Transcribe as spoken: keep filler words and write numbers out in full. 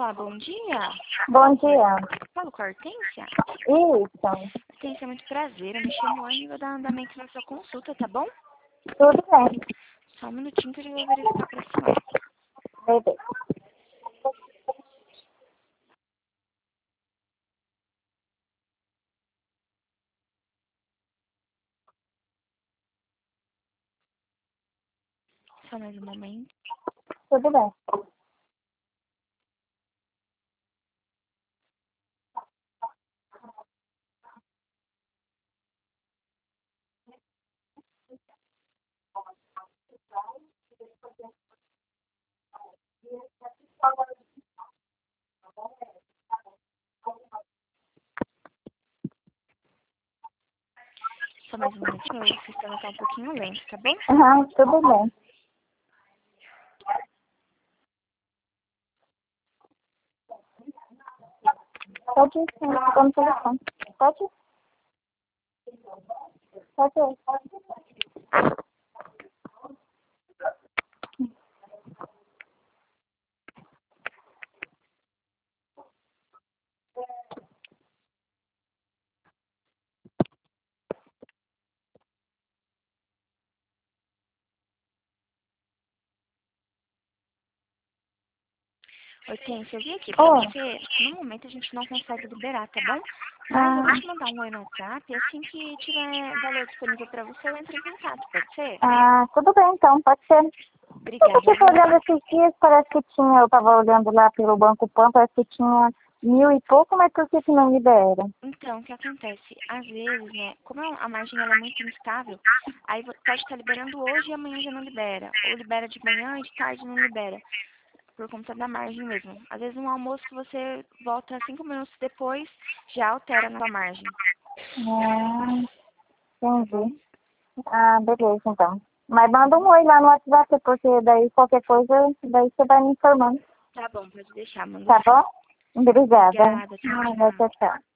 Olá, bom dia. Bom dia. Falo com a Hortência? Isso. Hortência, muito prazer. Eu me chamo Anne e vou dar andamento na sua consulta, tá bom? Tudo bem. Só um minutinho que eu já vou verificar pra senhora. Bebê. Só mais um momento. Tudo bem. Só mais um minutinho, o sistema tá um pouquinho lento, tá bom? Aham, tudo bem. Pode ir, sim. Estou no telefone. Pode ir. Pode ir. Hortência, eu vi aqui pra Oi. você. No momento a gente não consegue liberar, tá bom? Mas eu vou te mandar um oi no WhatsApp e assim que tiver valor disponível pra você, eu entro em contato, pode ser? Ah, tudo bem então, pode ser. Obrigada, Eu fico viu? olhando esses dias, parece que tinha, eu estava olhando lá pelo Banco Pan, parece que tinha mil e pouco, mas por que que não libera? Então, o que acontece? Às vezes, né, como a margem ela é muito instável, aí vo- pode estar liberando hoje e amanhã já não libera. Ou libera de manhã e de tarde não libera. Por conta da margem mesmo. Às vezes um almoço que você volta cinco minutos depois, já altera na sua margem. Ah, Tá bom? entendi. Ah, beleza então. Mas manda um oi lá no WhatsApp, porque daí qualquer coisa, daí você vai me informando. Tá bom, pode deixar, manda Tá sim. bom? Obrigada. Obrigada, tchau, Ah, tchau. tchau, tchau.